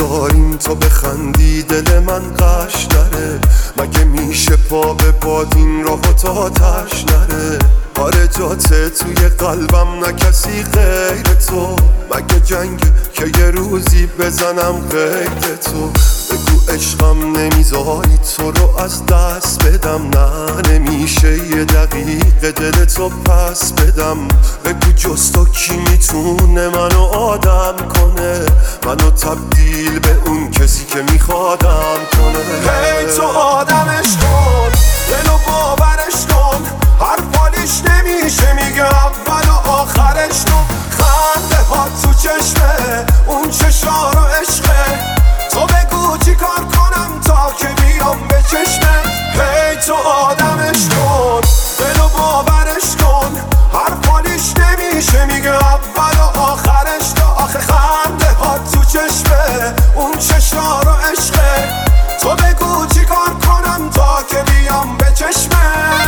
بذاریم تو بخندی دل من قش نره. مگه میشه پا به باد این راه و تا آتش نره؟ آره جاته توی قلبم نه کسی غیر تو. مگه جنگ که یه روزی بزنم قید تو؟ بگو عشقم نمیذاری تو رو از دست بدم. نه نمیشه یه دقیقه دل تو پس بدم. بگو جز تو کی میتونه منو آدم کنه، منو تبدیل به اون کسی که میخوادم کنه. هی تو آدمش کن، دلو باورش کن، حرفالیش نمیشه میگه اول و آخرش تو. خنده ها تو چشمه اون چشا رو عشقه، تو بگو چی کار کنم تا که بیام به چشمه. هی تو آدمش کن، دلو باورش کن، حرفالیش نمیشه میگه اول و آخرش تو. آخه خنده ها تو چشمه اون چشا رو عشقه، تو بگو چی کار کنم تا که بیام به چشمه.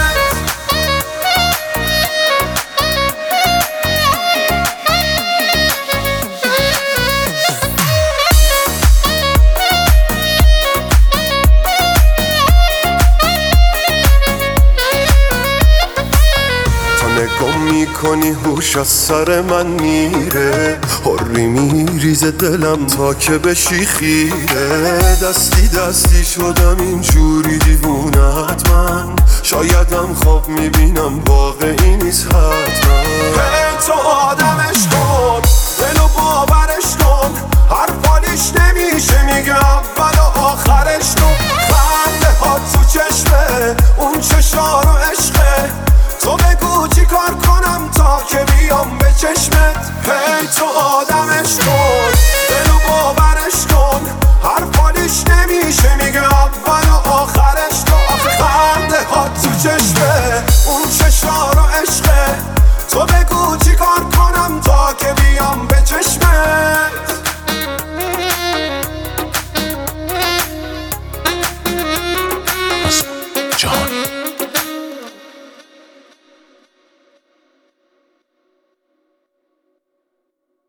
نگاه میکنی هوش از سر من میره، حری میریزه دلم تا که بشی خیره. دستی دستی شدم اینجوری دیوونت من، شایدم خواب میبینم واقعی نیست حتما. هی تو آدمش کن، دلو باورش کن، حرفالیش نمیشه میگه اول و آخرش تو. خنده ها تو چشمه اون چشا رو عشقه، تو بگو چی کار کنم تا که بیام به چشمت. هی تو آدمش کن، دلو باورش کن، حرفالیش نمیشه میگه اول و آخرش تو. آخه خنده ها تو چشمه اون چشا رو عشقه، تو بگو چی کار کنم تا که بیام به چشمت.